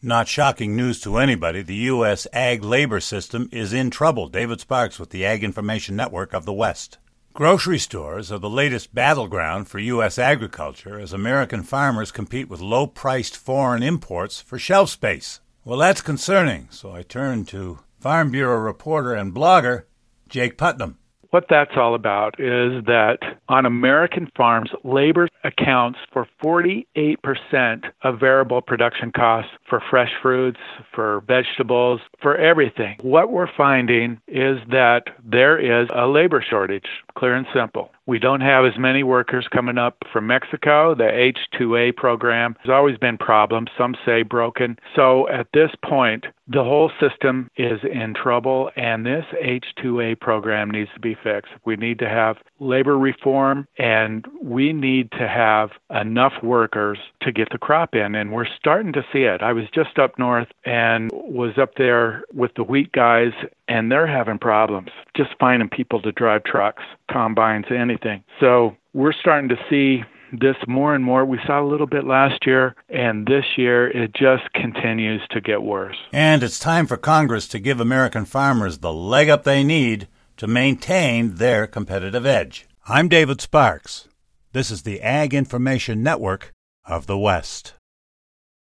Not shocking news to anybody, the U.S. ag labor system is in trouble. David Sparks with the Ag Information Network of the West. Grocery stores are the latest battleground for U.S. agriculture as American farmers compete with low-priced foreign imports for shelf space. Well, that's concerning, so I turn to Farm Bureau reporter and blogger Jake Putnam. What that's all about is that on American farms, labor accounts for 48% of variable production costs for fresh fruits, for vegetables, for everything. What we're finding is that there is a labor shortage, clear and simple. We don't have as many workers coming up from Mexico. The H-2A program has always been problems, some say broken. So at this point, the whole system is in trouble, and this H-2A program needs to be fixed. We need to have labor reform, and we need to have enough workers to get the crop in, and we're starting to see it. I was just up north and was up there with the wheat guys, and they're having problems just finding people to drive trucks, combines, anything. So we're starting to see this more and more. We saw a little bit last year, and this year it just continues to get worse. And it's time for Congress to give American farmers the leg up they need to maintain their competitive edge. I'm David Sparks. This is the Ag Information Network of the West.